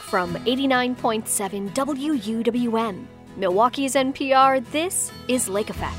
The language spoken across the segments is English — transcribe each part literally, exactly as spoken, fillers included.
from eighty-nine point seven W U W M, Milwaukee's N P R. This is Lake Effect.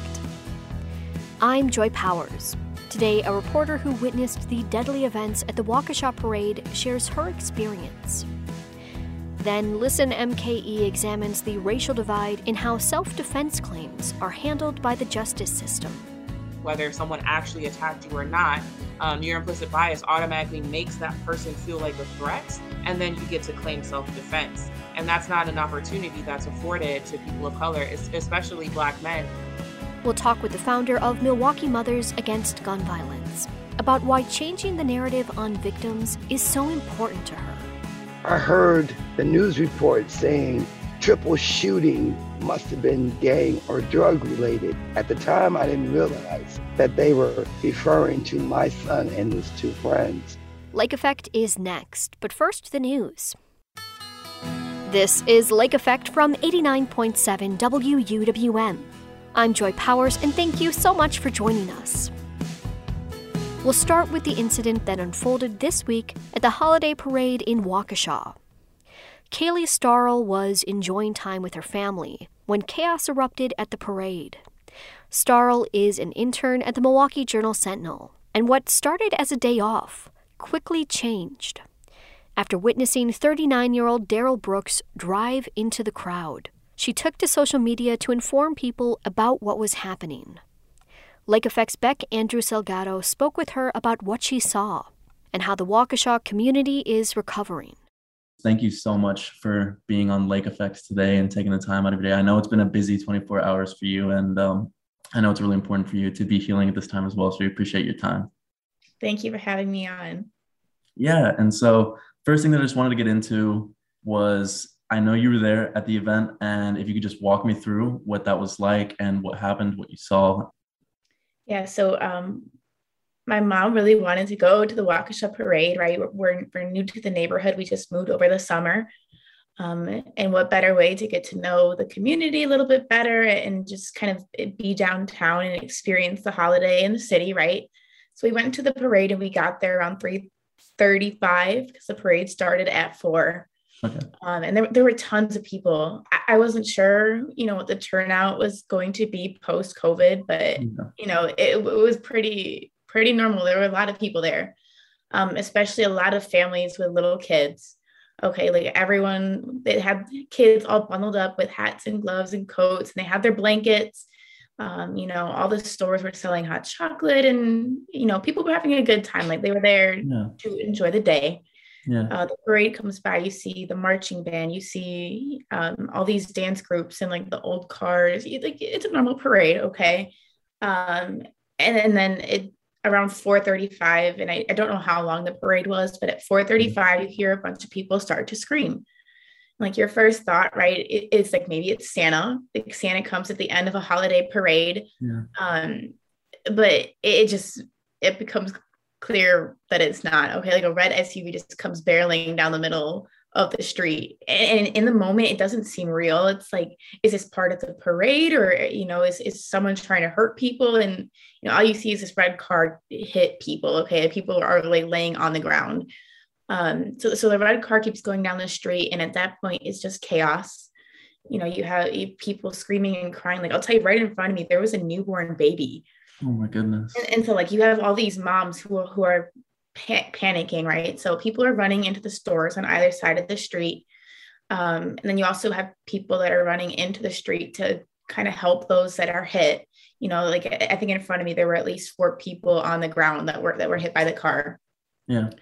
I'm Joy Powers. Today, a reporter who witnessed the deadly events at the Waukesha Parade shares her experience. Then, Listen M K E examines the racial divide in how self-defense claims are handled by the justice system. Whether someone actually attacked you or not, um, your implicit bias automatically makes that person feel like a threat, and then you get to claim self-defense. And that's not an opportunity that's afforded to people of color, especially Black men. We'll talk with the founder of Milwaukee Mothers Against Gun Violence about why changing the narrative on victims is so important to her. I heard the news report saying triple shooting must have been gang or drug related. At the time, I didn't realize that they were referring to my son and his two friends. Lake Effect is next, but first the news. This is Lake Effect from eighty-nine point seven W U W M. I'm Joy Powers, and thank you so much for joining us. We'll start with the incident that unfolded this week at the holiday parade in Waukesha. Kaylee Starl was enjoying time with her family when chaos erupted at the parade. Starl is an intern at the Milwaukee Journal-Sentinel, and what started as a day off quickly changed after witnessing thirty-nine-year-old Daryl Brooks drive into the crowd. She took to social media to inform people about what was happening. Lake Effect's Beck Andrews Salgado spoke with her about what she saw and how the Waukesha community is recovering. Thank you so much for being on Lake Effects today and taking the time out of your day. I know it's been a busy twenty-four hours for you, and um, I know it's really important for you to be healing at this time as well, so we appreciate your time. Thank you for having me on. Yeah, and so first thing that I just wanted to get into was, I know you were there at the event, and if you could just walk me through what that was like and what happened, what you saw. Yeah, so um, my mom really wanted to go to the Waukesha Parade, right? We're, we're new to the neighborhood. We just moved over the summer. Um, and what better way to get to know the community a little bit better and just kind of be downtown and experience the holiday in the city, right? So we went to the parade and we got there around three thirty-five because the parade started at four. Okay. Um, and there, there were tons of people. I, I wasn't sure, you know, what the turnout was going to be post-COVID, but, yeah. you know, it, it was pretty, pretty normal. There were a lot of people there, um, especially a lot of families with little kids. Okay, like everyone, they had kids all bundled up with hats and gloves and coats, and they had their blankets. Um, you know, all the stores were selling hot chocolate, and, you know, people were having a good time. Like they were there yeah. to enjoy the day. Yeah. Uh, the parade comes by, you see the marching band, you see um, all these dance groups and like the old cars. You, like it's a normal parade, okay. Um, and, and then it around four thirty-five, and I, I don't know how long the parade was, but at four thirty-five, you hear a bunch of people start to scream. Like your first thought, right, it, it's like maybe it's Santa. Like Santa comes at the end of a holiday parade, yeah. um, but it, it just it becomes clear that it's not. Okay, like a red S U V just comes barreling down the middle of the street, and, and in the moment it doesn't seem real. It's like, is this part of the parade, or, you know, is, is someone trying to hurt people? And, you know, all you see is this red car hit people. Okay, people are like laying on the ground. Um so so the red car keeps going down the street, and at that point it's just chaos. You know, you have people screaming and crying. Like, I'll tell you, right in front of me there was a newborn baby. Oh my goodness. And, and so like you have all these moms who are, who are pa- panicking, right? So people are running into the stores on either side of the street. Um, and then you also have people that are running into the street to kind of help those that are hit. You know, like I think in front of me, there were at least four people on the ground that were, that were hit by the car. Yeah.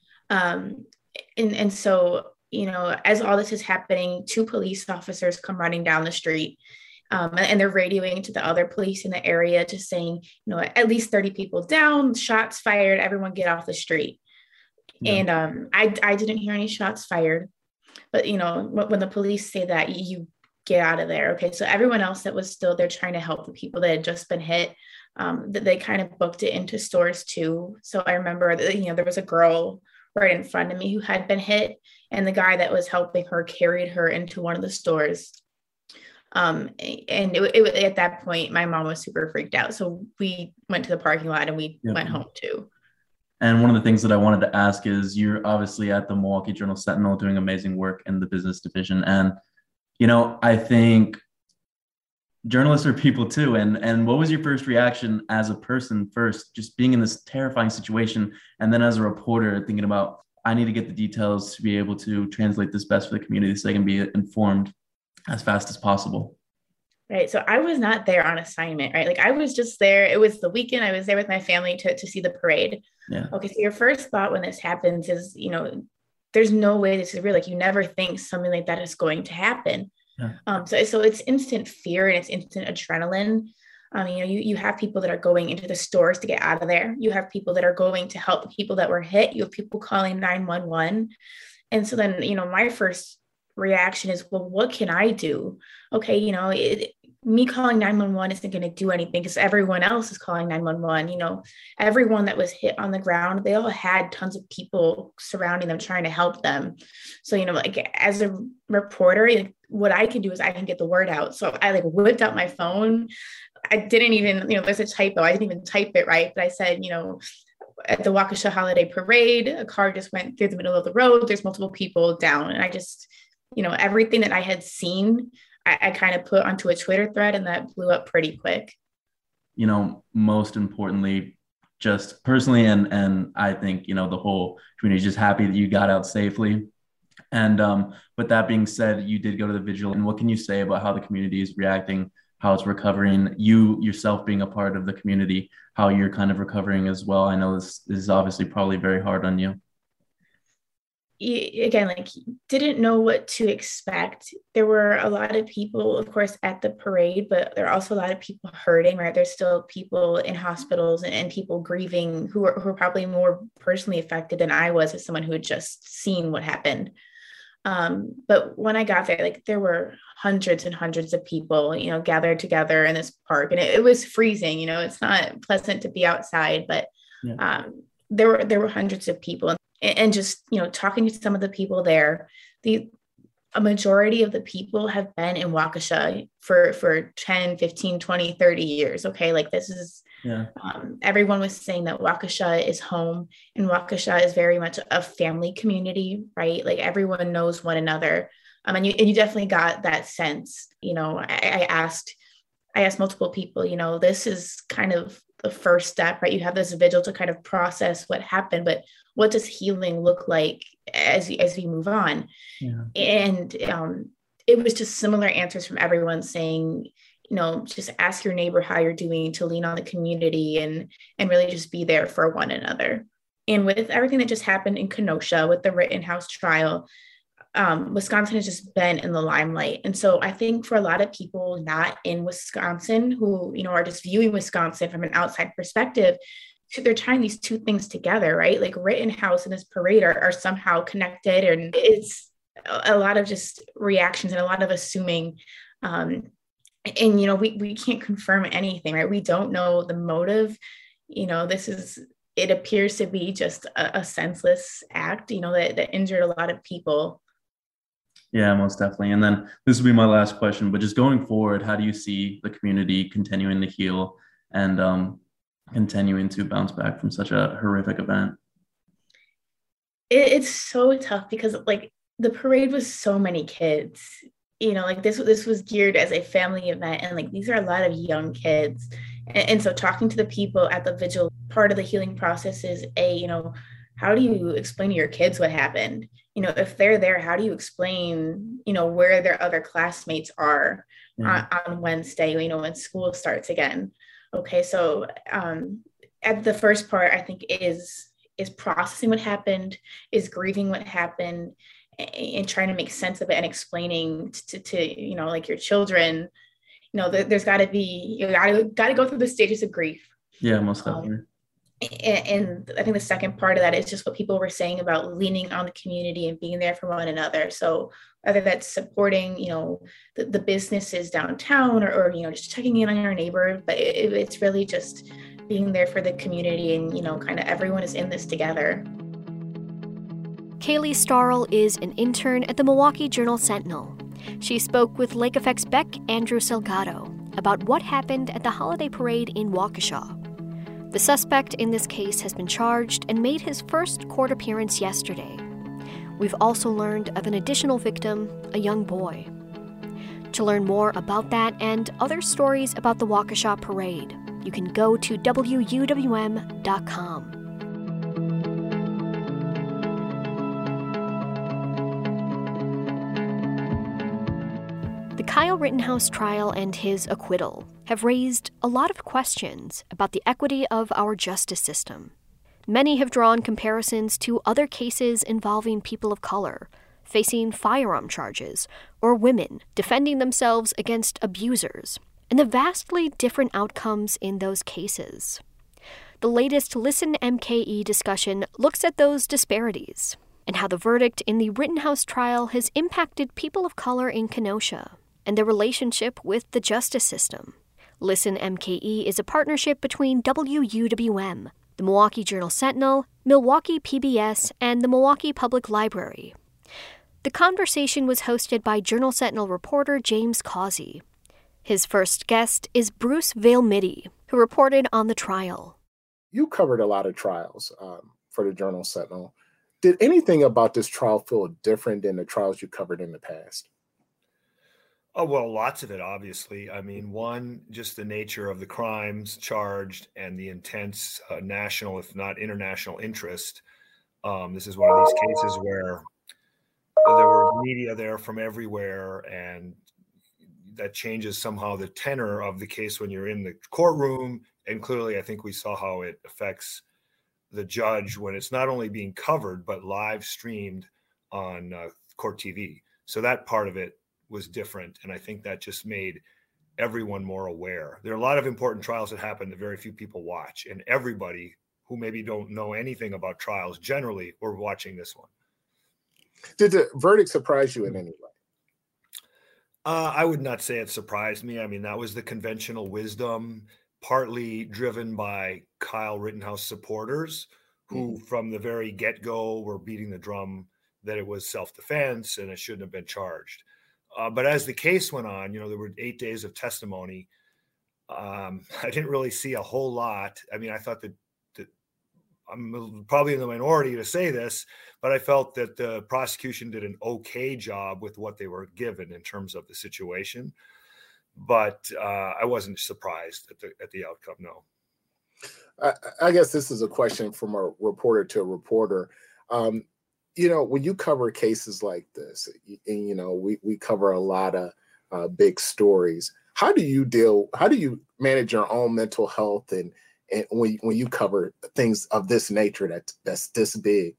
Um, and, and so, you know, as all this is happening, two police officers come running down the street. Um, and they're radioing to the other police in the area, just saying, you know, at least thirty people down, shots fired, everyone get off the street. Yeah. And um, I, I didn't hear any shots fired. But, you know, when the police say that, you get out of there. Okay, so everyone else that was still there trying to help the people that had just been hit, um, that they kind of booked it into stores too. So I remember that, you know, there was a girl right in front of me who had been hit, and the guy that was helping her carried her into one of the stores. Um, and it, it, at that point, my mom was super freaked out. So we went to the parking lot and we yeah. went home too. And one of the things that I wanted to ask is you're obviously at the Milwaukee Journal Sentinel doing amazing work in the business division. And, you know, I think journalists are people too. And, and what was your first reaction as a person first, just being in this terrifying situation? And then as a reporter thinking about, I need to get the details to be able to translate this best for the community so they can be informed as fast as possible. Right. So I was not there on assignment, right? Like I was just there. It was the weekend. I was there with my family to, to see the parade. Yeah. Okay. So your first thought when this happens is, you know, there's no way this is real. Like you never think something like that is going to happen. Yeah. Um, so, so it's instant fear and it's instant adrenaline. Um, you know, you, you have people that are going into the stores to get out of there. You have people that are going to help the people that were hit. You have people calling nine one one. And so then, you know, my first reaction is, well, what can I do? Okay. You know, it, me calling nine one one isn't going to do anything because everyone else is calling nine one one. You know, everyone that was hit on the ground, they all had tons of people surrounding them trying to help them. So, you know, like as a reporter, what I can do is I can get the word out. So I like whipped out my phone. I didn't even, you know, there's a typo. I didn't even type it right. But I said, you know, at the Waukesha Holiday Parade, a car just went through the middle of the road. There's multiple people down. And I just, you know, everything that I had seen, I, I kind of put onto a Twitter thread and that blew up pretty quick. You know, most importantly, just personally, and and I think, you know, the whole community is just happy that you got out safely. And um, but that being said, you did go to the vigil. And what can you say about how the community is reacting, how it's recovering, you yourself being a part of the community, how you're kind of recovering as well? I know this, this is obviously probably very hard on you. Again, like didn't know what to expect. There were a lot of people, of course, at the parade, but there are also a lot of people hurting, right? There's still people in hospitals and, and people grieving who are, who are probably more personally affected than I was as someone who had just seen what happened. Um, but when I got there, like there were hundreds and hundreds of people, you know, gathered together in this park, and it, it was freezing. You know, it's not pleasant to be outside, but yeah. um, there were there were hundreds of people, and, and just you know, talking to some of the people there, the a majority of the people have been in Waukesha for for ten, fifteen, twenty, thirty years. Okay, like this is. Yeah. Um, everyone was saying that Waukesha is home, and Waukesha is very much a family community, right? Like everyone knows one another. Um, and you and you definitely got that sense. You know, I, I asked, I asked multiple people. You know, this is kind of the first step, right? You have this vigil to kind of process what happened, but what does healing look like as as we move on? Yeah. And um, it was just similar answers from everyone saying, you know, just ask your neighbor how you're doing, to lean on the community and and really just be there for one another. And with everything that just happened in Kenosha with the Rittenhouse trial, um, Wisconsin has just been in the limelight. And so I think for a lot of people not in Wisconsin who, you know, are just viewing Wisconsin from an outside perspective, they're tying these two things together, right? Like Rittenhouse and this parade are, are somehow connected. And it's a lot of just reactions and a lot of assuming. Um, And, you know, we, we can't confirm anything, right? We don't know the motive. You know, this is, it appears to be just a, a senseless act, you know, that, that injured a lot of people. Yeah, most definitely. And then this will be my last question, but just going forward, how do you see the community continuing to heal and um, continuing to bounce back from such a horrific event? It, it's so tough because, like, the parade was so many kids. You know, like this, this was geared as a family event. And like, these are a lot of young kids. And, and so talking to the people at the vigil, part of the healing process is a, you know, how do you explain to your kids what happened? You know, if they're there, how do you explain, you know, where their other classmates are yeah. on, on Wednesday, you know, when school starts again? Okay. So um, at the first part, I think is, is processing what happened, is grieving what happened, and trying to make sense of it and explaining to, to you know, like your children, you know, there, there's got to be, you got to got to go through the stages of grief. Yeah, most definitely. Um, and, and I think the second part of that is just what people were saying about leaning on the community and being there for one another. So whether that's supporting, you know, the, the businesses downtown or, or, you know, just checking in on your neighbor, but it, it's really just being there for the community and, you know, kind of everyone is in this together. Kaylee Starl is an intern at the Milwaukee Journal Sentinel. She spoke with Lake Effect's Beck Andrew Salgado about what happened at the holiday parade in Waukesha. The suspect in this case has been charged and made his first court appearance yesterday. We've also learned of an additional victim, a young boy. To learn more about that and other stories about the Waukesha Parade, you can go to W U W M dot com. The Kyle Rittenhouse trial and his acquittal have raised a lot of questions about the equity of our justice system. Many have drawn comparisons to other cases involving people of color facing firearm charges or women defending themselves against abusers, and the vastly different outcomes in those cases. The latest Listen M K E discussion looks at those disparities and how the verdict in the Rittenhouse trial has impacted people of color in Kenosha and their relationship with the justice system. Listen M K E is a partnership between W U W M, the Milwaukee Journal-Sentinel, Milwaukee P B S, and the Milwaukee Public Library. The conversation was hosted by Journal-Sentinel reporter James Causey. His first guest is Bruce Vail-Mitty, who reported on the trial. You covered a lot of trials um, for the Journal-Sentinel. Did anything about this trial feel different than the trials you covered in the past? Oh, well, lots of it, obviously. I mean, one, just the nature of the crimes charged and the intense uh, national, if not international interest. Um, this is one of these cases where there were media there from everywhere, and that changes somehow the tenor of the case when you're in the courtroom. And clearly, I think we saw how it affects the judge when it's not only being covered, but live streamed on uh, court T V. So that part of it was different. And I think that just made everyone more aware. There are a lot of important trials that happen that very few people watch. And everybody who maybe don't know anything about trials generally were watching this one. Did the verdict surprise you in any way? Uh, I would not say it surprised me. I mean, that was the conventional wisdom, partly driven by Kyle Rittenhouse supporters who mm-hmm. from the very get-go were beating the drum that it was self-defense and it shouldn't have been charged. Uh, but as the case went on, you know, there were eight days of testimony. Um, I didn't really see a whole lot. I mean, I thought that, that I'm probably in the minority to say this, but I felt that the prosecution did an okay job with what they were given in terms of the situation. But uh, I wasn't surprised at the at the outcome. No. I, I guess this is a question from a reporter to a reporter. Um, you know, when you cover cases like this, and you know, we we cover a lot of uh, big stories. How do you deal? How do you manage your own mental health and and when when you cover things of this nature that that's this big?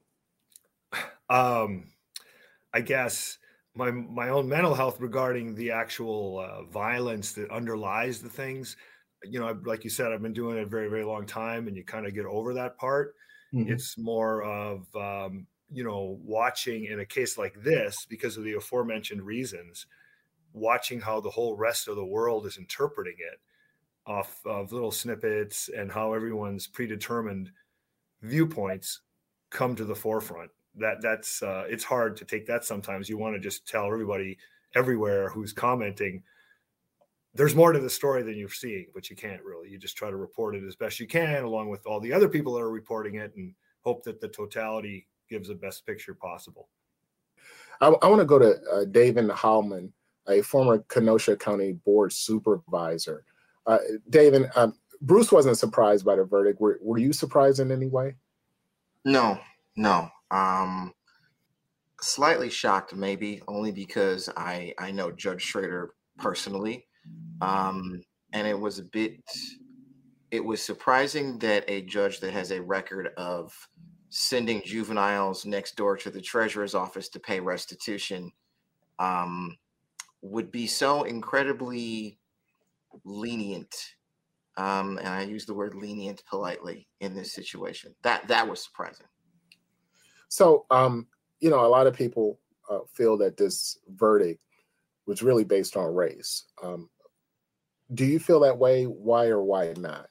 Um, I guess. My my own mental health regarding the actual uh, violence that underlies the things, you know, like you said, I've been doing it a very, very long time, and you kind of get over that part. Mm-hmm. It's more of, um, you know, watching in a case like this, because of the aforementioned reasons, watching how the whole rest of the world is interpreting it off of little snippets and how everyone's predetermined viewpoints come to the forefront. That that's uh, it's hard to take that sometimes. You want to just tell everybody everywhere who's commenting, there's more to the story than you're seeing, but you can't really. You just try to report it as best you can, along with all the other people that are reporting it, and hope that the totality gives the best picture possible. I, I want to go to uh, David Hallman, a former Kenosha County Board Supervisor. Uh, David, um, Bruce wasn't surprised by the verdict. Were, were you surprised in any way? No, no. Um, slightly shocked, maybe, only because I, I know Judge Schrader personally. Um, and it was a bit, it was surprising that a judge that has a record of sending juveniles next door to the treasurer's office to pay restitution um, would be so incredibly lenient. Um, and I use the word lenient politely in this situation. That, that was surprising. So, um, you know, a lot of people uh, feel that this verdict was really based on race. Um, do you feel that way? Why or why not?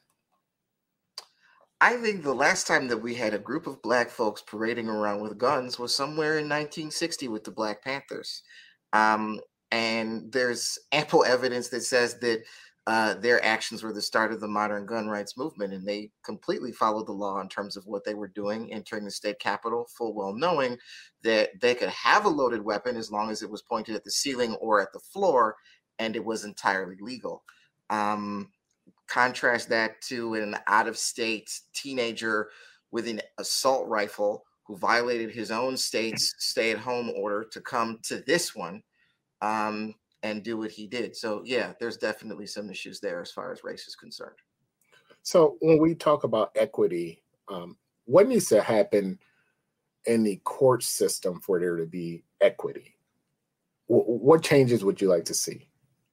I think the last time that we had a group of Black folks parading around with guns was somewhere in nineteen sixty with the Black Panthers. Um, and there's ample evidence that says that uh, their actions were the start of the modern gun rights movement, and they completely followed the law in terms of what they were doing, entering the state capitol, full well knowing that they could have a loaded weapon as long as it was pointed at the ceiling or at the floor, and it was entirely legal. Um, contrast that to an out-of-state teenager with an assault rifle who violated his own state's stay-at-home order to come to this one. Um, and do what he did. So yeah, there's definitely some issues there as far as race is concerned. So when we talk about equity, um, what needs to happen in the court system for there to be equity? W- what changes would you like to see?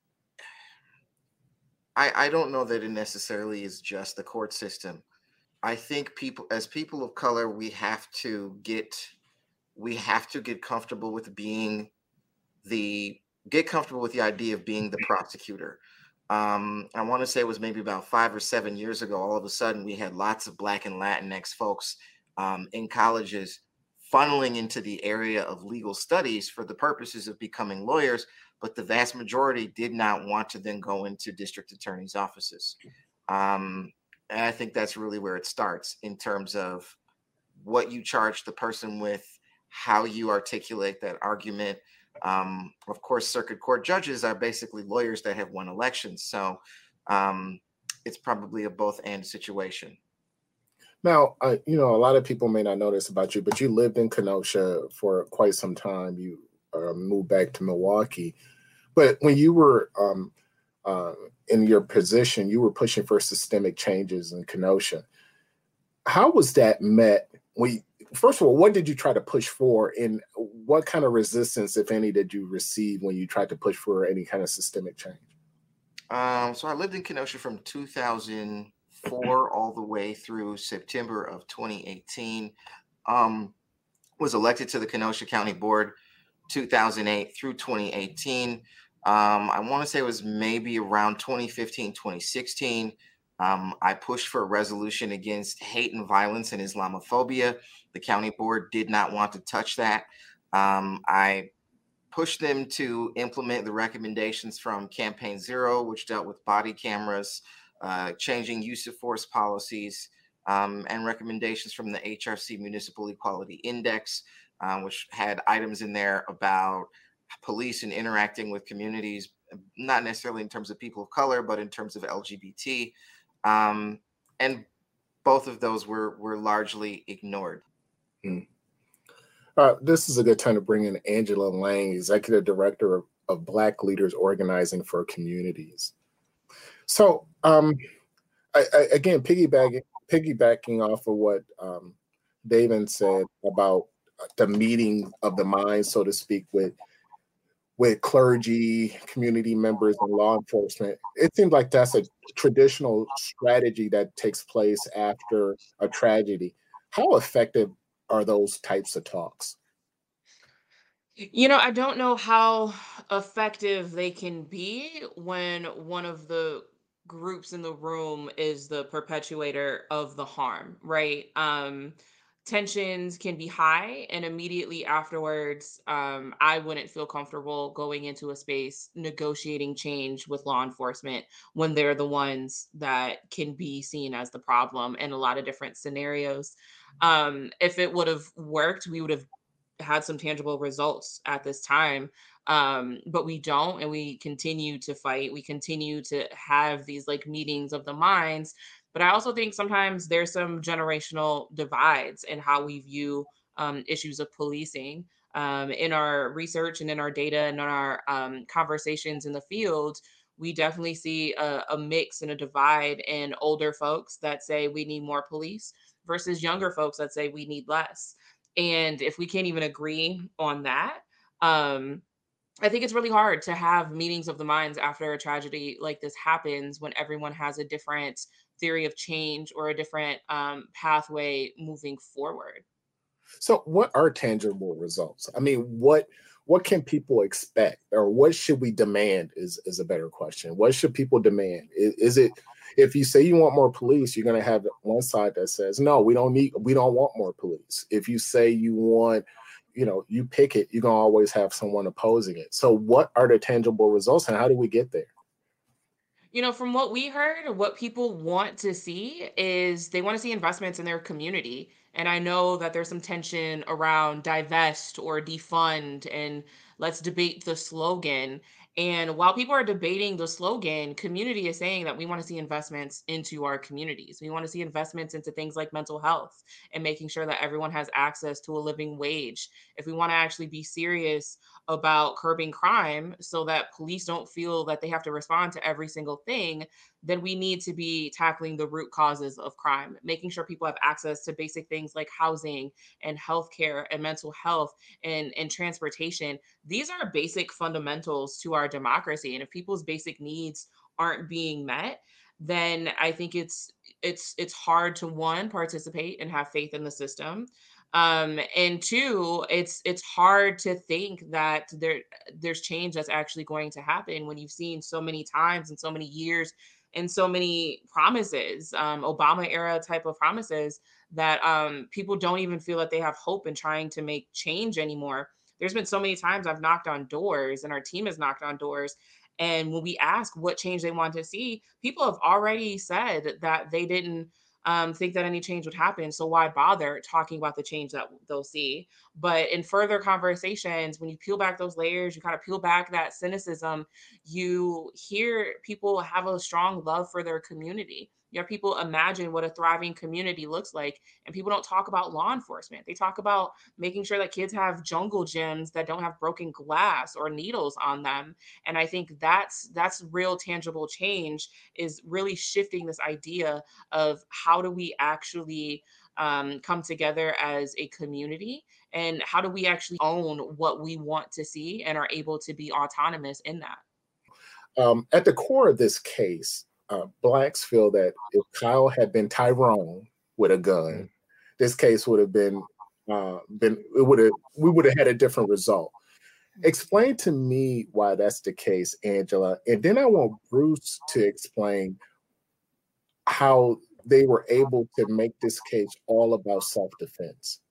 I, I don't know that it necessarily is just the court system. I think people, as people of color, we have to get, we have to get comfortable with being the get comfortable with the idea of being the prosecutor. Um, I want to say it was maybe about five or seven years ago, all of a sudden we had lots of Black and Latinx folks um, in colleges funneling into the area of legal studies for the purposes of becoming lawyers, but the vast majority did not want to then go into district attorney's offices. Um, and I think that's really where it starts in terms of what you charge the person with, how you articulate that argument. Um, of course, circuit court judges are basically lawyers that have won elections. So um, it's probably a both and situation. Now, uh, you know, a lot of people may not know this about you, but you lived in Kenosha for quite some time. You uh, moved back to Milwaukee. But when you were um, uh, in your position, you were pushing for systemic changes in Kenosha. How was that met? We First of all, what did you try to push for, and what kind of resistance, if any, did you receive when you tried to push for any kind of systemic change? Um, so I lived in Kenosha from two thousand four all the way through September of twenty eighteen. Um, was elected to the Kenosha County Board two thousand eight through twenty eighteen. Um, I want to say it was maybe around twenty fifteen, twenty sixteen. Um, I pushed for a resolution against hate and violence and Islamophobia. The county board did not want to touch that. Um, I pushed them to implement the recommendations from Campaign Zero, which dealt with body cameras, uh, changing use of force policies, um, and recommendations from the H R C Municipal Equality Index, uh, which had items in there about police and interacting with communities, not necessarily in terms of people of color, but in terms of L G B T. Um, and both of those were were largely ignored. Hmm. Uh, this is a good time to bring in Angela Lang, Executive Director of, of Black Leaders Organizing for Communities. So, um, I, I, again, piggybacking, piggybacking off of what um, David said about the meeting of the minds, so to speak, with with clergy, community members, and law enforcement. It seems like that's a traditional strategy that takes place after a tragedy. How effective are those types of talks? You know, I don't know how effective they can be when one of the groups in the room is the perpetuator of the harm, right? Um, tensions can be high, and immediately afterwards, um, I wouldn't feel comfortable going into a space negotiating change with law enforcement when they're the ones that can be seen as the problem in a lot of different scenarios. Um, if it would have worked, we would have had some tangible results at this time. Um, but we don't, and we continue to fight. We continue to have these like meetings of the minds. But I also think sometimes there's some generational divides in how we view um, issues of policing. Um, in our research and in our data and in our um, conversations in the field, we definitely see a, a mix and a divide in older folks that say we need more police versus younger folks that say we need less. And if we can't even agree on that, um, I think it's really hard to have meetings of the minds after a tragedy like this happens when everyone has a different theory of change or a different um, pathway moving forward. So what are tangible results? I mean, what what can people expect, or what should we demand is, is a better question. What should people demand? Is, is it, if you say you want more police, you're going to have one side that says, no, we don't need, we don't want more police. If you say you want, you know, you pick it, you're going to always have someone opposing it. So what are the tangible results and how do we get there? You know, from what we heard, what people want to see is they want to see investments in their community. And I know that there's some tension around divest or defund and let's debate the slogan. And while people are debating the slogan, community is saying that we want to see investments into our communities. We want to see investments into things like mental health and making sure that everyone has access to a living wage. If we want to actually be serious about curbing crime so that police don't feel that they have to respond to every single thing, then we need to be tackling the root causes of crime, making sure people have access to basic things like housing and healthcare and mental health and, and transportation. These are basic fundamentals to our democracy. And if people's basic needs aren't being met, then I think it's it's it's hard to one, participate and have faith in the system. Um, and two, it's it's hard to think that there there's change that's actually going to happen when you've seen so many times and so many years and so many promises, um, Obama era type of promises that um, people don't even feel that they have hope in trying to make change anymore. There's been so many times I've knocked on doors and our team has knocked on doors. And when we ask what change they want to see, people have already said that they didn't um, think that any change would happen. So why bother talking about the change that they'll see? But in further conversations, when you peel back those layers, you kind of peel back that cynicism, you hear people have a strong love for their community. You have people imagine what a thriving community looks like. And people don't talk about law enforcement. They talk about making sure that kids have jungle gyms that don't have broken glass or needles on them. And I think that's that's real tangible change, is really shifting this idea of how do we actually um, come together as a community, and how do we actually own what we want to see and are able to be autonomous in that. Um, at the core of this case, uh, Blacks feel that if Kyle had been Tyrone with a gun, this case would have been uh, been it would have we would have had a different result. Explain to me why that's the case, Angela, and then I want Bruce to explain how they were able to make this case all about self-defense.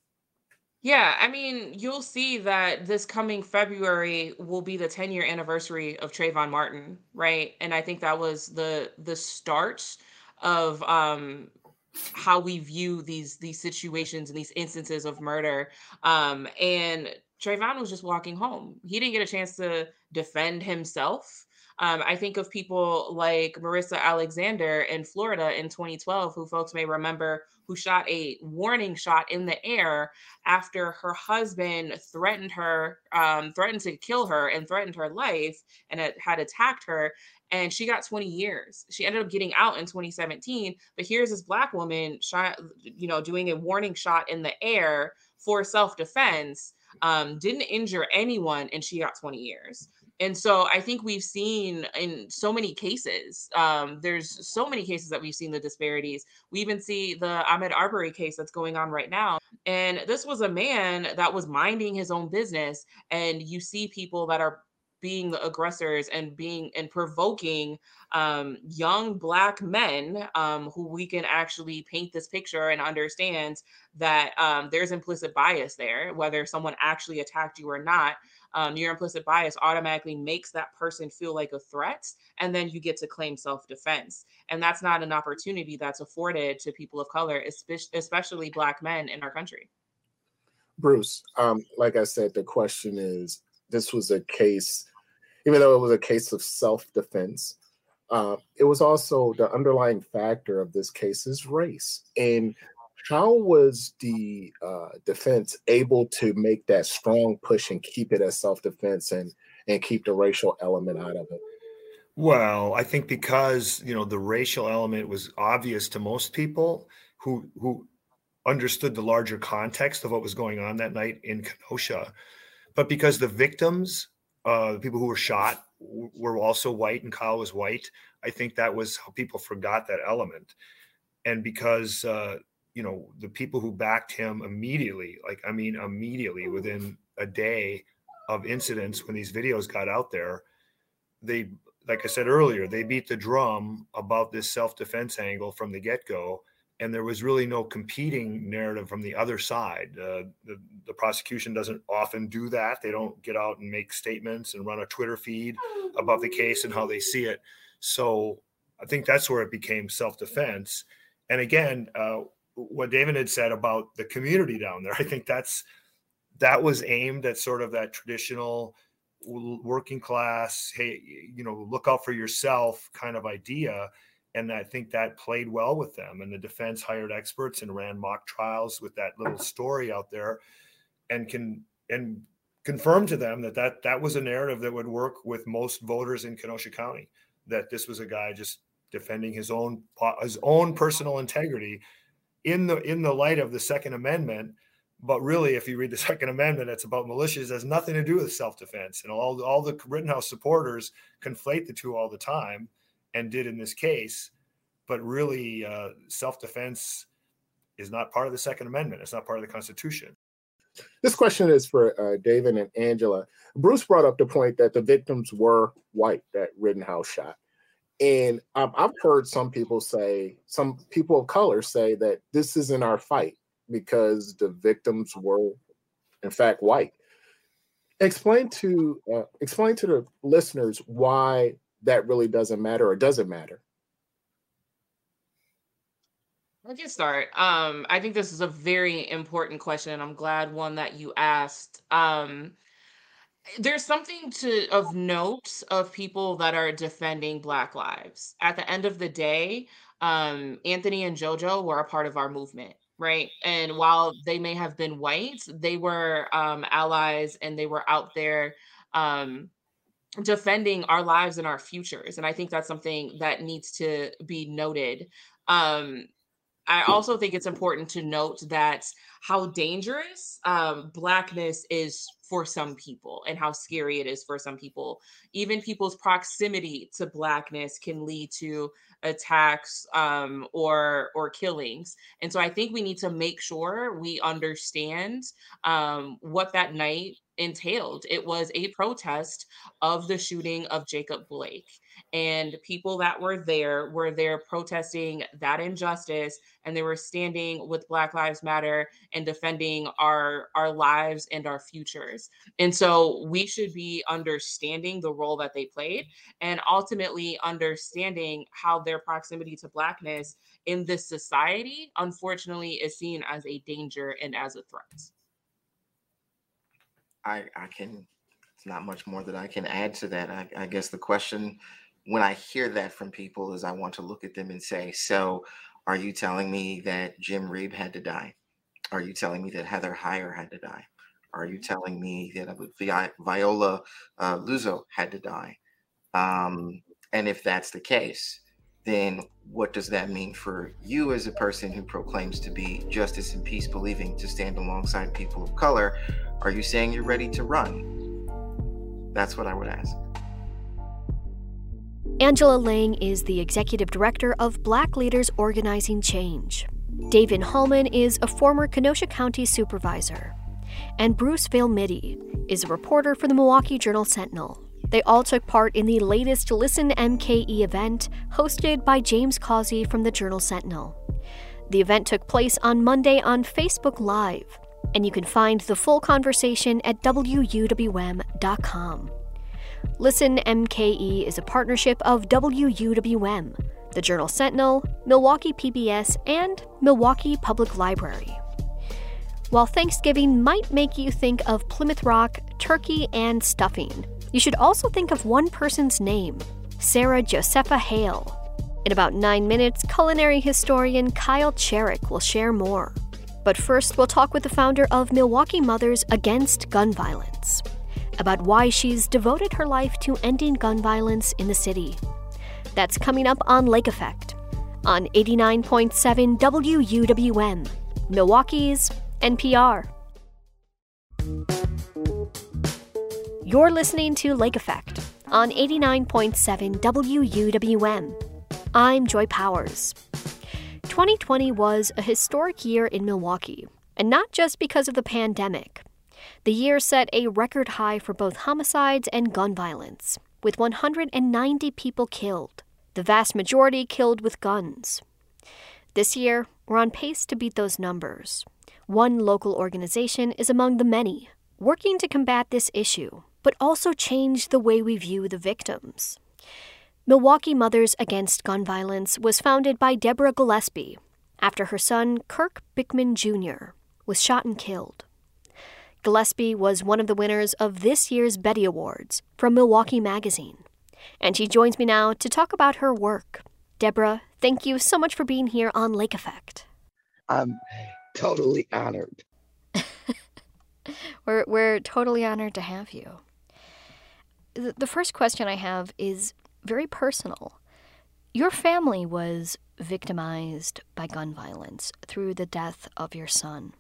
Yeah, I mean, you'll see that this coming February will be the ten-year anniversary of Trayvon Martin, right? And I think that was the the start of um, how we view these these situations and these instances of murder. Um, and Trayvon was just walking home. He didn't get a chance to defend himself. Um, I think of people like Marissa Alexander in Florida in twenty twelve, who folks may remember, who shot a warning shot in the air after her husband threatened her, um, threatened to kill her and threatened her life and had, had attacked her. And she got twenty years. She ended up getting out in twenty seventeen. But here's this Black woman shot, you know, doing a warning shot in the air for self-defense, um, didn't injure anyone, and she got twenty years. And so I think we've seen in so many cases, um, there's so many cases that we've seen the disparities. We even see the Ahmaud Arbery case that's going on right now. And this was a man that was minding his own business. And you see people that are being the aggressors and being and provoking um, young Black men um, who we can actually paint this picture and understand that um, there's implicit bias there, whether someone actually attacked you or not. Um, your implicit bias automatically makes that person feel like a threat, and then you get to claim self-defense. And that's not an opportunity that's afforded to people of color, especially Black men in our country. Bruce, um, like I said, the question is, this was a case, even though it was a case of self-defense, uh, it was also the underlying factor of this case is race. And how was the uh, defense able to make that strong push and keep it as self-defense and and keep the racial element out of it? Well, I think because, you know, the racial element was obvious to most people who who understood the larger context of what was going on that night in Kenosha, but because the victims, uh, the people who were shot, w- were also white and Kyle was white, I think that was how people forgot that element. And because uh, you know, the people who backed him immediately, like, I mean, immediately within a day of incidents, when these videos got out there, they, like I said earlier, they beat the drum about this self-defense angle from the get-go. And there was really no competing narrative from the other side. Uh, the, the prosecution doesn't often do that. They don't get out and make statements and run a Twitter feed about the case and how they see it. So I think that's where it became self-defense. And again, uh, what David had said about the community down there, I think that's that was aimed at sort of that traditional working class, hey, you know, look out for yourself kind of idea. And I think that played well with them. And the defense hired experts and ran mock trials with that little story out there, and can and confirmed to them that, that that was a narrative that would work with most voters in Kenosha County, that this was a guy just defending his own his own personal integrity in the in the light of the Second Amendment. But really, if you read the Second Amendment, it's about militias. It has nothing to do with self-defense. And all, all the Rittenhouse supporters conflate the two all the time, and did in this case. But really, uh, self-defense is not part of the Second Amendment. It's not part of the Constitution. This question is for uh, David and Angela. Bruce brought up the point that the victims were white that Rittenhouse shot. And um, I've heard some people say, some people of color say that this isn't our fight because the victims were, in fact, white. Explain to uh, explain to the listeners why that really doesn't matter, or doesn't matter. I can start. Um, I think this is a very important question, and I'm glad one that you asked. Um, there's something to of note of people that are defending Black lives. At the end of the day, um, Anthony and JoJo were a part of our movement, right? And while they may have been white, they were um, allies, and they were out there um, defending our lives and our futures. And I think that's something that needs to be noted. Um, I also think it's important to note that how dangerous um, Blackness is for some people, and how scary it is for some people. Even people's proximity to Blackness can lead to attacks um, or or killings. And so I think we need to make sure we understand um, what that night entailed. It was a protest of the shooting of Jacob Blake. And people that were there were there protesting that injustice, and they were standing with Black Lives Matter and defending our, our lives and our futures. And so we should be understanding the role that they played, and ultimately understanding how their proximity to Blackness in this society, unfortunately, is seen as a danger and as a threat. I, I can, it's not much more that I can add to that. I, I guess the question when I hear that from people is I want to look at them and say, so are you telling me that Jim Reeb had to die? Are you telling me that Heather Heyer had to die? Are you telling me that Vi- Viola uh, Luzo had to die? Um, and if that's the case, then what does that mean for you as a person who proclaims to be justice and peace believing, to stand alongside people of color? Are you saying you're ready to run? That's what I would ask. Angela Lang is the executive director of Black Leaders Organizing Change. David Hallman is a former Kenosha County supervisor. And Bruce Vail-Mitty is a reporter for the Milwaukee Journal-Sentinel. They all took part in the latest Listen M K E event hosted by James Causey from the Journal-Sentinel. The event took place on Monday on Facebook Live, and you can find the full conversation at W U W M dot com. Listen M K E is a partnership of W U W M, the Journal-Sentinel, Milwaukee P B S, and Milwaukee Public Library. While Thanksgiving might make you think of Plymouth Rock, turkey, and stuffing, you should also think of one person's name, Sarah Josepha Hale. In about nine minutes, culinary historian Kyle Cherrick will share more. But first, we'll talk with the founder of Milwaukee Mothers Against Gun Violence about why she's devoted her life to ending gun violence in the city. That's coming up on Lake Effect on eighty-nine point seven W U W M, Milwaukee's N P R. You're listening to Lake Effect on eighty-nine point seven W U W M. I'm Joy Powers. twenty twenty was a historic year in Milwaukee, and not just because of the pandemic. The year set a record high for both homicides and gun violence, with one hundred ninety people killed, the vast majority killed with guns. This year, we're on pace to beat those numbers. One local organization is among the many, working to combat this issue, but also change the way we view the victims. Milwaukee Mothers Against Gun Violence was founded by Deborah Gillespie after her son, Kirk Bickman Junior, was shot and killed. Gillespie was one of the winners of this year's Betty Awards from Milwaukee Magazine, and she joins me now to talk about her work. Deborah, thank you so much for being here on Lake Effect. I'm totally honored. we're, we're totally honored to have you. The, the first question I have is very personal. Your family was victimized by gun violence through the death of your son.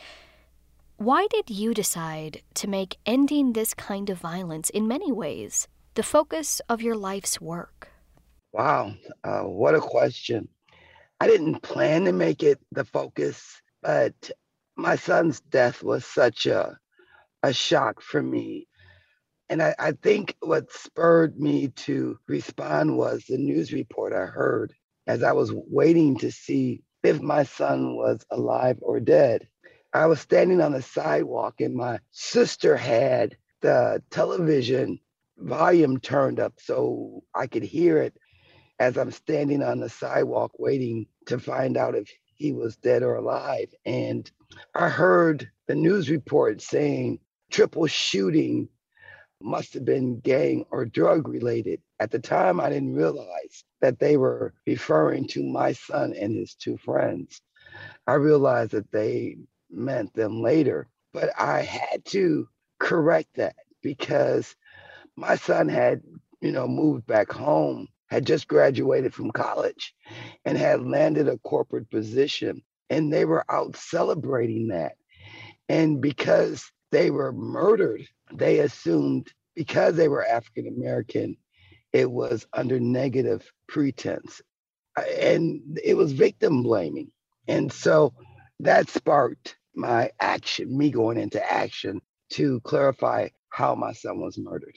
Why did you decide to make ending this kind of violence, in many ways, the focus of your life's work? Wow, uh, what a question. I didn't plan to make it the focus, but my son's death was such a, a shock for me. And I, I think what spurred me to respond was the news report I heard as I was waiting to see if my son was alive or dead. I was standing on the sidewalk and my sister had the television volume turned up so I could hear it as I'm standing on the sidewalk waiting to find out if he was dead or alive. And I heard the news report saying triple shooting must have been gang or drug related. At the time, I didn't realize that they were referring to my son and his two friends. I realized that they meant them later, but I had to correct that because my son had, you know, moved back home, had just graduated from college and had landed a corporate position, and they were out celebrating that. And because they were murdered, they assumed because they were African American, it was under negative pretense. And it was victim blaming. And so that sparked my action, me going into action to clarify how my son was murdered.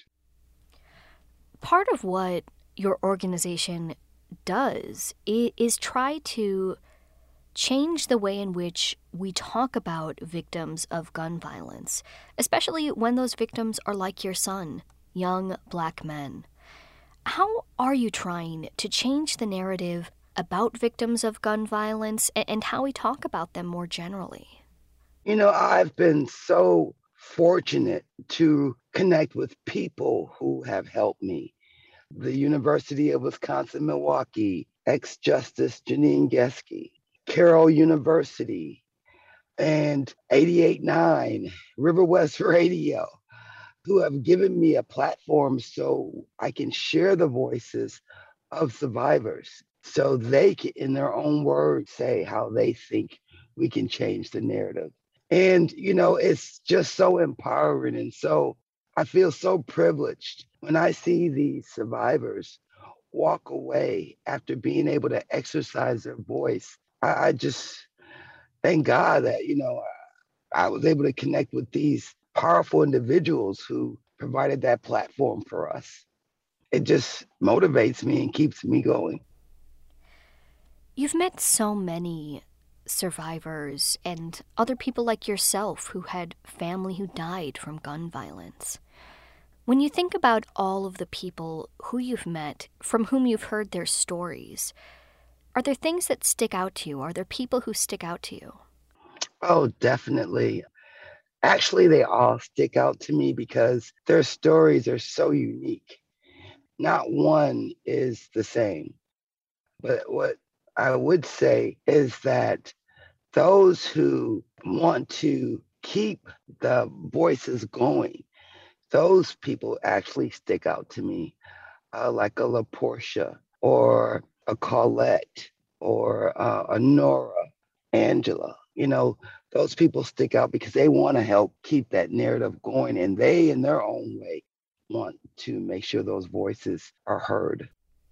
Part of what your organization does is try to change the way in which we talk about victims of gun violence, especially when those victims are like your son, young Black men. How are you trying to change the narrative about victims of gun violence and how we talk about them more generally? You know, I've been so fortunate to connect with people who have helped me. The University of Wisconsin-Milwaukee, ex-Justice Janine Geske, Carroll University, and eighty-eight point nine, River West Radio, who have given me a platform so I can share the voices of survivors so they can, in their own words, say how they think we can change the narrative. And, you know, it's just so empowering. And so I feel so privileged when I see these survivors walk away after being able to exercise their voice. I, I just thank God that, you know, I was able to connect with these powerful individuals who provided that platform for us. It just motivates me and keeps me going. You've met so many survivors and other people like yourself who had family who died from gun violence. When you think about all of the people who you've met, from whom you've heard their stories, are there things that stick out to you? Are there people who stick out to you? Oh, definitely. Actually, they all stick out to me because their stories are so unique. Not one is the same. But what I would say is that those who want to keep the voices going, those people actually stick out to me, uh, like a LaPortia or a Colette or uh, a Nora, Angela. You know, those people stick out because they want to help keep that narrative going, and they, in their own way, want to make sure those voices are heard.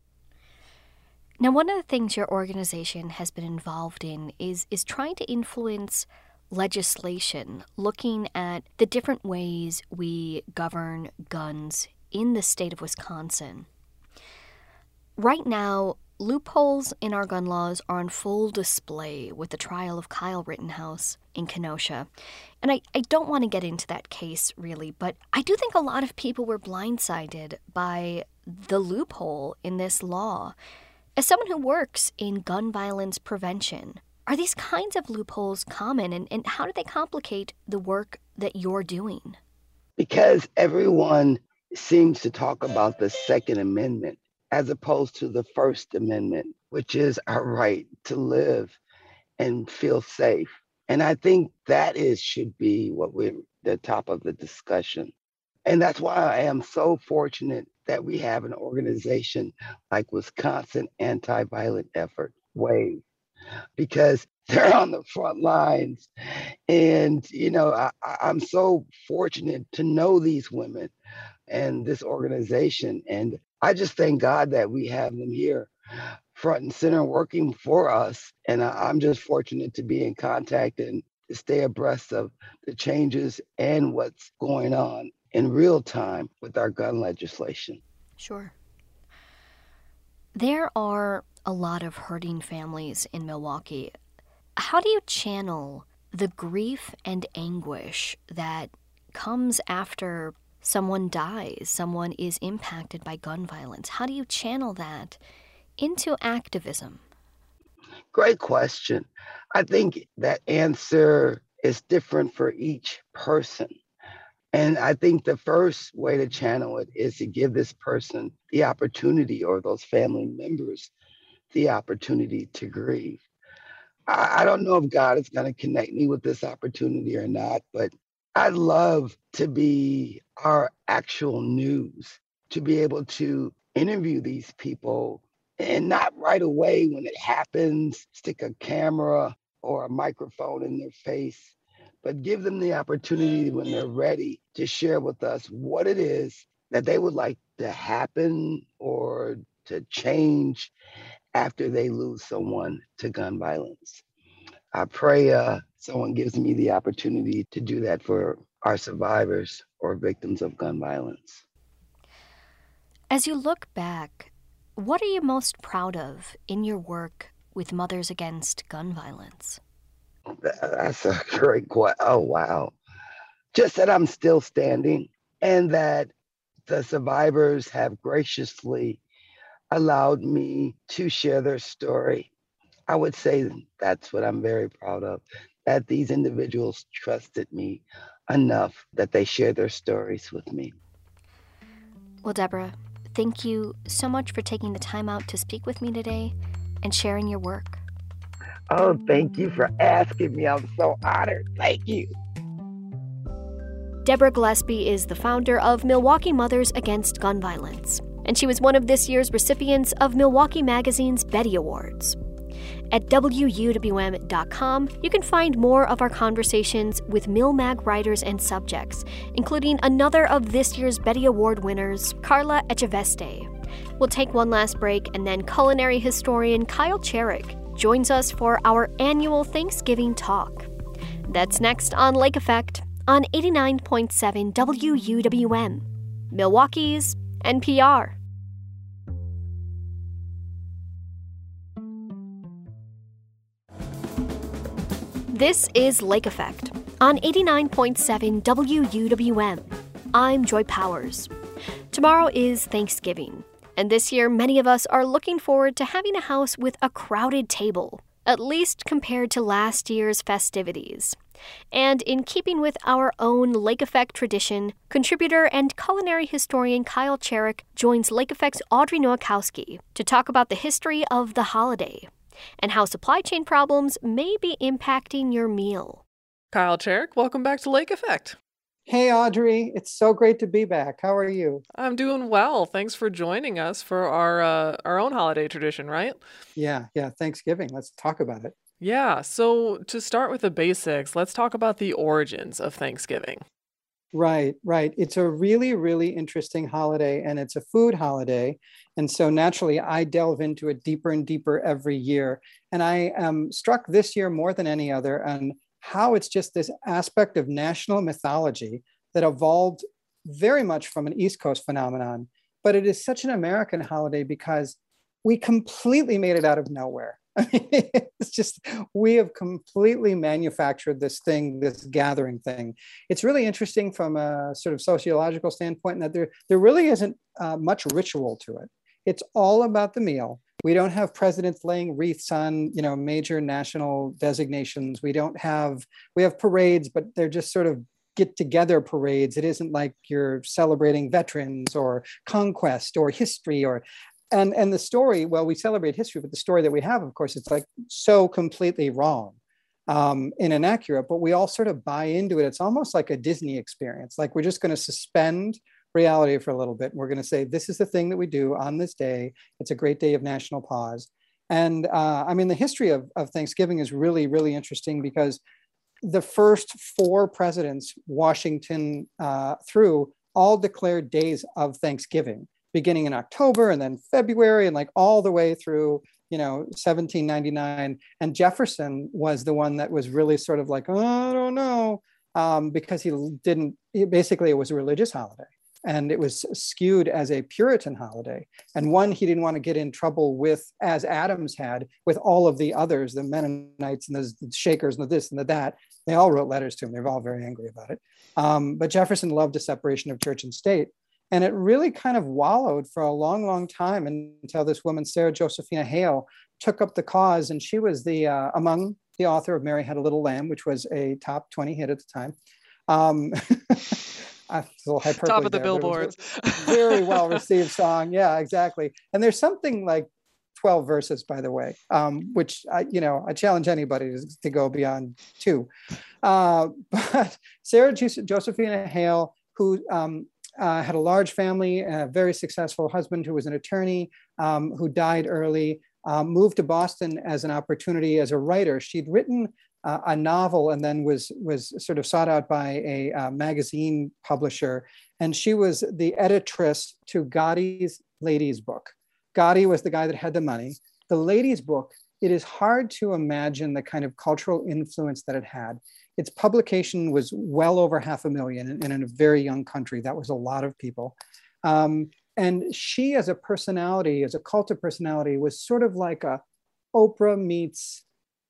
Now, one of the things your organization has been involved in is is trying to influence legislation, looking at the different ways we govern guns in the state of Wisconsin. Right now, loopholes in our gun laws are on full display with the trial of Kyle Rittenhouse in Kenosha. And I, I don't want to get into that case, really, but I do think a lot of people were blindsided by the loophole in this law. As someone who works in gun violence prevention, are these kinds of loopholes common, and, and how do they complicate the work that you're doing? Because everyone seems to talk about the Second Amendment as opposed to the First Amendment, which is our right to live and feel safe. And I think that is should be what we're the top of the discussion. And that's why I am so fortunate that we have an organization like Wisconsin Anti-Violent Effort, WAVE, because they're on the front lines. And, you know, I, I'm so fortunate to know these women and this organization. And I just thank God that we have them here front and center working for us. And I, I'm just fortunate to be in contact and to stay abreast of the changes and what's going on in real time with our gun legislation. Sure. There are a lot of hurting families in Milwaukee. How do you channel the grief and anguish that comes after someone dies, someone is impacted by gun violence? How do you channel that into activism? Great question. I think that answer is different for each person. And I think the first way to channel it is to give this person the opportunity, or those family members the opportunity, to grieve. I, I don't know if God is going to connect me with this opportunity or not, but I'd love to be our actual news, to be able to interview these people, and not right away when it happens, stick a camera or a microphone in their face, but give them the opportunity when they're ready to share with us what it is that they would like to happen or to change after they lose someone to gun violence. I pray uh, someone gives me the opportunity to do that for our survivors or victims of gun violence. As you look back, what are you most proud of in your work with Mothers Against Gun Violence? That's a great question. Oh, wow. Just that I'm still standing, and that the survivors have graciously allowed me to share their story. I would say that's what I'm very proud of, that these individuals trusted me enough that they shared their stories with me. Well, Deborah, thank you so much for taking the time out to speak with me today and sharing your work. Oh, thank you for asking me. I'm so honored. Thank you. Deborah Gillespie is the founder of Milwaukee Mothers Against Gun Violence, and she was one of this year's recipients of Milwaukee Magazine's Betty Awards. At W U W M dot com, you can find more of our conversations with MilMag writers and subjects, including another of this year's Betty Award winners, Carla Echeveste. We'll take one last break, and then culinary historian Kyle Cherrick joins us for our annual Thanksgiving talk. That's next on Lake Effect on eighty-nine point seven W U W M, Milwaukee's N P R. This is Lake Effect on eighty-nine point seven W U W M. I'm Joy Powers. Tomorrow is Thanksgiving, and this year many of us are looking forward to having a house with a crowded table, at least compared to last year's festivities. And in keeping with our own Lake Effect tradition, contributor and culinary historian Kyle Cherrick joins Lake Effect's Audrey Nowakowski to talk about the history of the holiday and how supply chain problems may be impacting your meal. Kyle Cherrick, welcome back to Lake Effect. Hey, Audrey. It's so great to be back. How are you? I'm doing well. Thanks for joining us for our uh, our own holiday tradition, right? Yeah, yeah. Thanksgiving. Let's talk about it. Yeah. So to start with the basics, let's talk about the origins of Thanksgiving. Right, right. It's a really, really interesting holiday, and it's a food holiday. And so naturally, I delve into it deeper and deeper every year. And I am struck this year more than any other on how it's just this aspect of national mythology that evolved very much from an East Coast phenomenon. But it is such an American holiday because we completely made it out of nowhere. I mean, it's just, we have completely manufactured this thing, this gathering thing. It's really interesting from a sort of sociological standpoint, in that there, there really isn't uh, much ritual to it. It's all about the meal. We don't have presidents laying wreaths on, you know, major national designations. We don't have, we have parades, but they're just sort of get together parades. It isn't like you're celebrating veterans or conquest or history or, And and the story, well, we celebrate history, but the story that we have, of course, it's like so completely wrong um, and inaccurate, but we all sort of buy into it. It's almost like a Disney experience. Like we're just going to suspend reality for a little bit. We're going to say, this is the thing that we do on this day. It's a great day of national pause. And uh, I mean, the history of, of Thanksgiving is really, really interesting because the first four presidents, Washington uh, through, all declared days of Thanksgiving, beginning in October and then February and like all the way through, you know, seventeen ninety-nine. And Jefferson was the one that was really sort of like, oh, I don't know, um, because he didn't, he, basically it was a religious holiday and it was skewed as a Puritan holiday. And one, he didn't want to get in trouble with, as Adams had, with all of the others, the Mennonites and the Shakers and the this and the that. They all wrote letters to him. They were all very angry about it. Um, but Jefferson loved a separation of church and state. And it really kind of wallowed for a long, long time until this woman, Sarah Josephina Hale, took up the cause. And she was the uh, among the author of Mary Had a Little Lamb, which was a top twenty hit at the time. Um, a little hyperbole top of the there, billboards. Very well received song. Yeah, exactly. And there's something like twelve verses, by the way, um, which I, you know, I challenge anybody to, to go beyond two. Uh, but Sarah Josephina Hale, who um, Uh, had a large family, a very successful husband who was an attorney, um, who died early, um, moved to Boston as an opportunity as a writer. She'd written uh, a novel and then was, was sort of sought out by a uh, magazine publisher. And she was the editress to Godey's Ladies Book. Godey was the guy that had the money. The Ladies Book, it is hard to imagine the kind of cultural influence that it had. Its publication was well over half a million, and in a very young country, that was a lot of people. Um, and she, as a personality, as a cult of personality, was sort of like a Oprah meets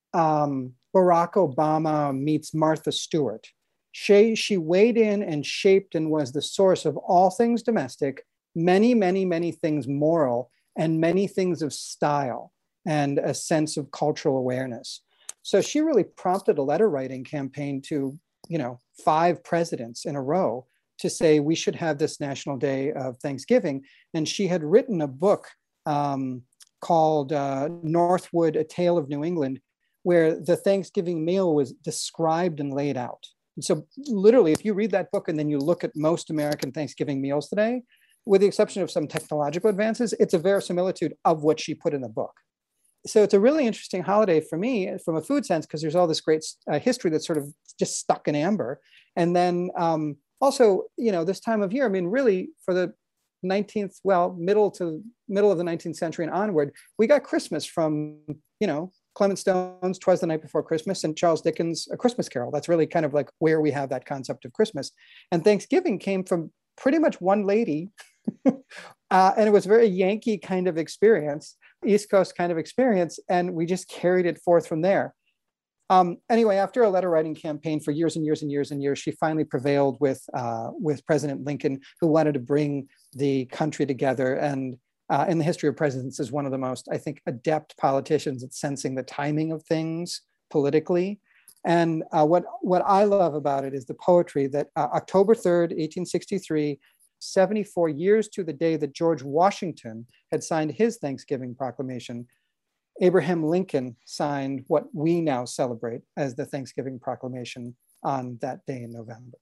um, Barack Obama meets Martha Stewart. She, she weighed in and shaped and was the source of all things domestic, many, many, many things moral, and many things of style and a sense of cultural awareness. So she really prompted a letter writing campaign to, you know, five presidents in a row to say we should have this National Day of Thanksgiving. And she had written a book um, called uh, Northwood, A Tale of New England, where the Thanksgiving meal was described and laid out. And so literally, if you read that book and then you look at most American Thanksgiving meals today, with the exception of some technological advances, it's a verisimilitude of what she put in the book. So it's a really interesting holiday for me from a food sense, because there's all this great uh, history that's sort of just stuck in amber. And then um, also, you know, this time of year, I mean, really for the nineteenth, well, middle to middle of the nineteenth century and onward, we got Christmas from, you know, Clement Stone's 'Twas the Night Before Christmas and Charles Dickens' A Christmas Carol. That's really kind of like where we have that concept of Christmas. And Thanksgiving came from pretty much one lady. uh, and it was a very Yankee kind of experience, East Coast kind of experience. And we just carried it forth from there. Um, anyway, after a letter writing campaign for years and years and years and years, she finally prevailed with, uh, with President Lincoln, who wanted to bring the country together. And uh, in the history of presidents is one of the most, I think, adept politicians at sensing the timing of things politically. And uh, what, what I love about it is the poetry that uh, October third, eighteen sixty-three, seventy-four years to the day that George Washington had signed his Thanksgiving proclamation, Abraham Lincoln signed what we now celebrate as the Thanksgiving Proclamation on that day in November.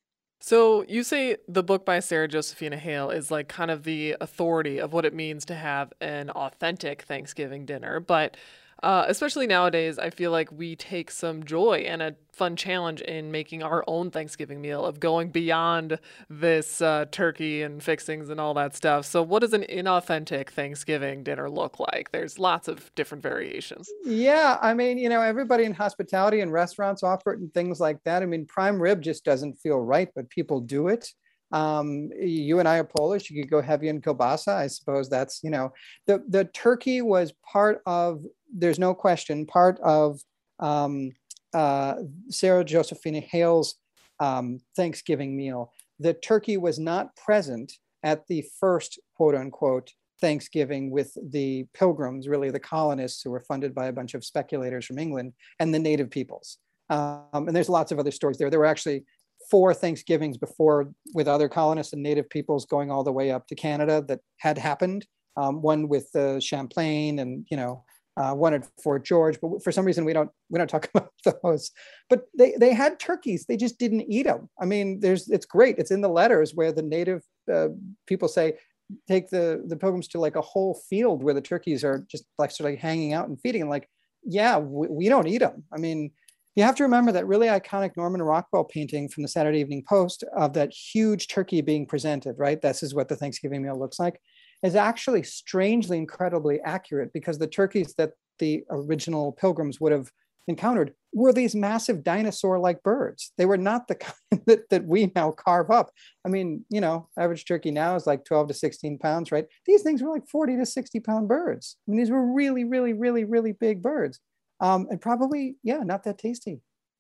So you say the book by Sarah Josephina Hale is like kind of the authority of what it means to have an authentic Thanksgiving dinner, but Uh, especially nowadays, I feel like we take some joy and a fun challenge in making our own Thanksgiving meal, of going beyond this uh, turkey and fixings and all that stuff. So what does an inauthentic Thanksgiving dinner look like? There's lots of different variations. Yeah, I mean, you know, everybody in hospitality and restaurants offer it and things like that. I mean, prime rib just doesn't feel right, but people do it. Um, you and I are Polish. You could go heavy in kielbasa. I suppose that's, you know, the, the turkey was part of there's no question, part of um, uh, Sarah Josephina Hale's um, Thanksgiving meal, the turkey was not present at the first quote unquote Thanksgiving with the pilgrims, really the colonists who were funded by a bunch of speculators from England and the native peoples. Um, and there's lots of other stories there. There were actually four Thanksgivings before with other colonists and native peoples going all the way up to Canada that had happened. Um, one with uh, Champlain and, you know, uh, one at Fort George, but for some reason we don't we don't talk about those. But they they had turkeys, they just didn't eat them. I mean, there's it's great. It's in the letters where the native uh, people say, take the the pilgrims to like a whole field where the turkeys are just like sort of like hanging out and feeding. And like, yeah, we, we don't eat them. I mean, you have to remember that really iconic Norman Rockwell painting from the Saturday Evening Post of that huge turkey being presented, right? This is what the Thanksgiving meal looks like, is actually strangely, incredibly accurate, because the turkeys that the original pilgrims would have encountered were these massive dinosaur-like birds. They were not the kind that, that we now carve up. I mean, you know, average turkey now is like twelve to sixteen pounds, right? These things were like forty to sixty pound birds. I mean, these were really, really, really, really big birds. Um, and probably, yeah, not that tasty.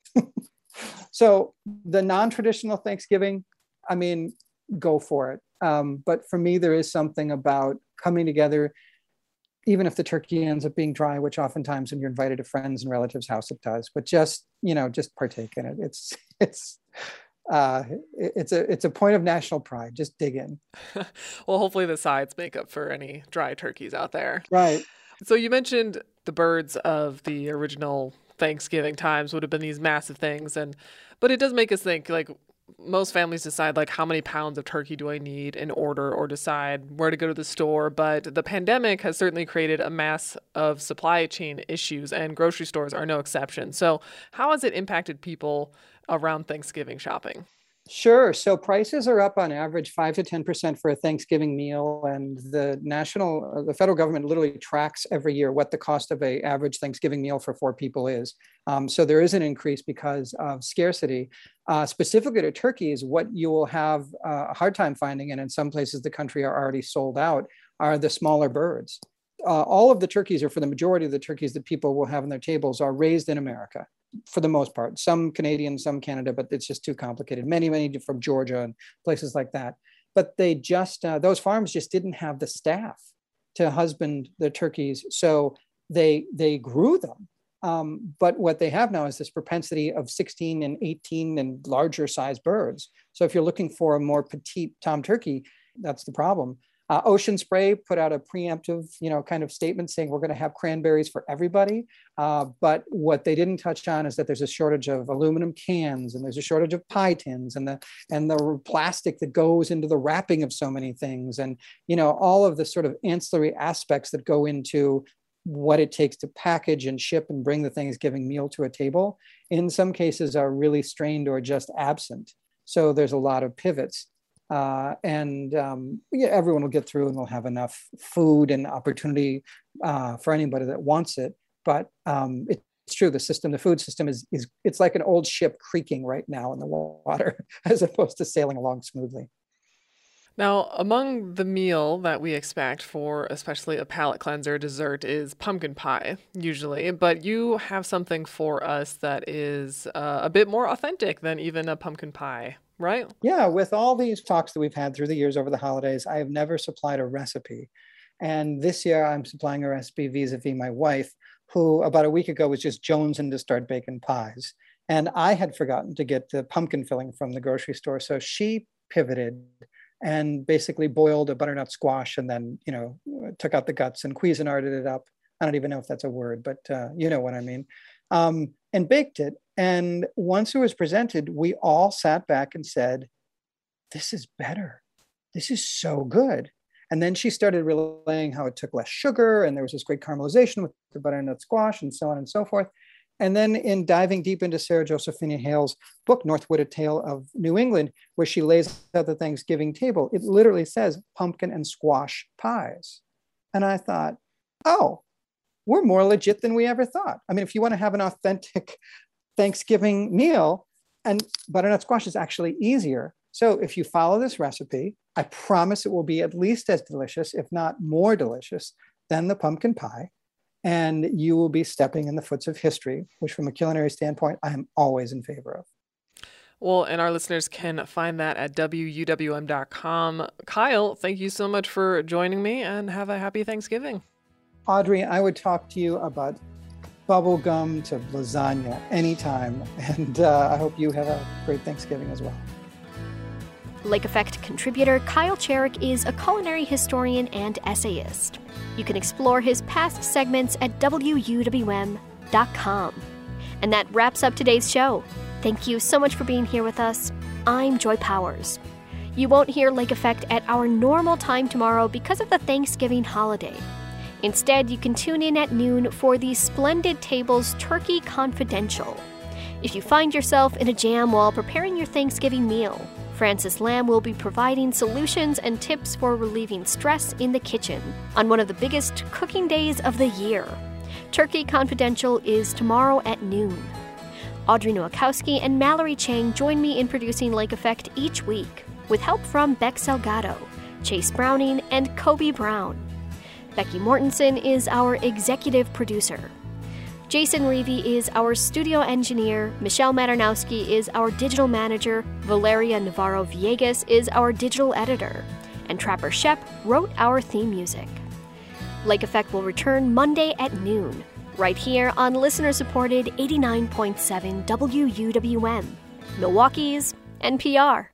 So the non-traditional Thanksgiving, I mean, go for it. Um, but for me, there is something about coming together, even if the turkey ends up being dry, which oftentimes when you're invited to friends and relatives' house, it does. But just, you know, just partake in it. It's it's uh, it's a it's a point of national pride. Just dig in. Well, hopefully the sides make up for any dry turkeys out there. Right. So you mentioned the birds of the original Thanksgiving times would have been these massive things, and but it does make us think, like, most families decide, like, how many pounds of turkey do I need in order, or decide where to go to the store. But the pandemic has certainly created a mass of supply chain issues, and grocery stores are no exception. So how has it impacted people around Thanksgiving shopping? Sure. So prices are up on average five to ten percent for a Thanksgiving meal. And the national, uh, the federal government literally tracks every year what the cost of a average Thanksgiving meal for four people is. Um, so there is an increase because of scarcity. Uh, specifically to turkeys, what you will have uh, a hard time finding, and in some places the country are already sold out, are the smaller birds. Uh, all of the turkeys, or for the majority of the turkeys that people will have on their tables, are raised in America. For the most part, some Canadian, some Canada, but it's just too complicated. Many, many from Georgia and places like that. But they just, uh, those farms just didn't have the staff to husband the turkeys. So they, they grew them. Um, but what they have now is this propensity of sixteen and eighteen and larger size birds. So if you're looking for a more petite tom turkey, that's the problem. Uh, Ocean Spray put out a preemptive, you know, kind of statement saying we're going to have cranberries for everybody. Uh, but what they didn't touch on is that there's a shortage of aluminum cans, and there's a shortage of pie tins, and the and the plastic that goes into the wrapping of so many things, and you know, all of the sort of ancillary aspects that go into what it takes to package and ship and bring the Thanksgiving meal to a table, in some cases are really strained or just absent. So there's a lot of pivots. Uh, and um, yeah, everyone will get through and will have enough food and opportunity uh, for anybody that wants it. But um, it's true, the system, the food system is, is, it's like an old ship creaking right now in the water as opposed to sailing along smoothly. Now, among the meal that we expect for especially a palate cleanser dessert is pumpkin pie, usually. But you have something for us that is uh, a bit more authentic than even a pumpkin pie, right? Yeah, with all these talks that we've had through the years over the holidays, I have never supplied a recipe. And this year I'm supplying a recipe vis-a-vis my wife, who about a week ago was just jonesing to start baking pies. And I had forgotten to get the pumpkin filling from the grocery store. So she pivoted and basically boiled a butternut squash, and then, you know, took out the guts and Cuisinarted it up. I don't even know if that's a word, but uh, you know what I mean. Um, and baked it. And once it was presented, we all sat back and said, this is better. This is so good. And then she started relaying how it took less sugar, and there was this great caramelization with the butternut squash, and so on and so forth. And then in diving deep into Sarah Josephina Hale's book, Northwood, A Tale of New England, where she lays out the Thanksgiving table, it literally says pumpkin and squash pies. And I thought, oh, we're more legit than we ever thought. I mean, if you want to have an authentic Thanksgiving meal, and butternut squash is actually easier. So if you follow this recipe, I promise it will be at least as delicious, if not more delicious, than the pumpkin pie. and you will be stepping in the footsteps of history, which from a culinary standpoint, I am always in favor of. Well, and our listeners can find that at W U W M dot com. Kyle, thank you so much for joining me, and have a happy Thanksgiving. Audrey, I would talk to you about bubble gum to lasagna anytime, and uh, I hope you have a great Thanksgiving as well. Lake Effect contributor Kyle Cherrick is a culinary historian and essayist. You can explore his past segments at W U W M dot com. And that wraps up today's show. Thank you so much for being here with us. I'm Joy Powers. You won't hear Lake Effect at our normal time tomorrow because of the Thanksgiving holiday. Instead, you can tune in at noon for the Splendid Tables Turkey Confidential. If you find yourself in a jam while preparing your Thanksgiving meal, Francis Lamb will be providing solutions and tips for relieving stress in the kitchen on one of the biggest cooking days of the year. Turkey Confidential is tomorrow at noon. Audrey Nowakowski and Mallory Chang join me in producing Lake Effect each week, with help from Beck Salgado, Chase Browning, and Kobe Brown. Becky Mortensen is our executive producer. Jason Reevy is our studio engineer, Michelle Maternowski is our digital manager, Valeria Navarro-Villegas is our digital editor, and Trapper Shep wrote our theme music. Lake Effect will return Monday at noon, right here on listener-supported eighty-nine point seven W U W M, Milwaukee's N P R.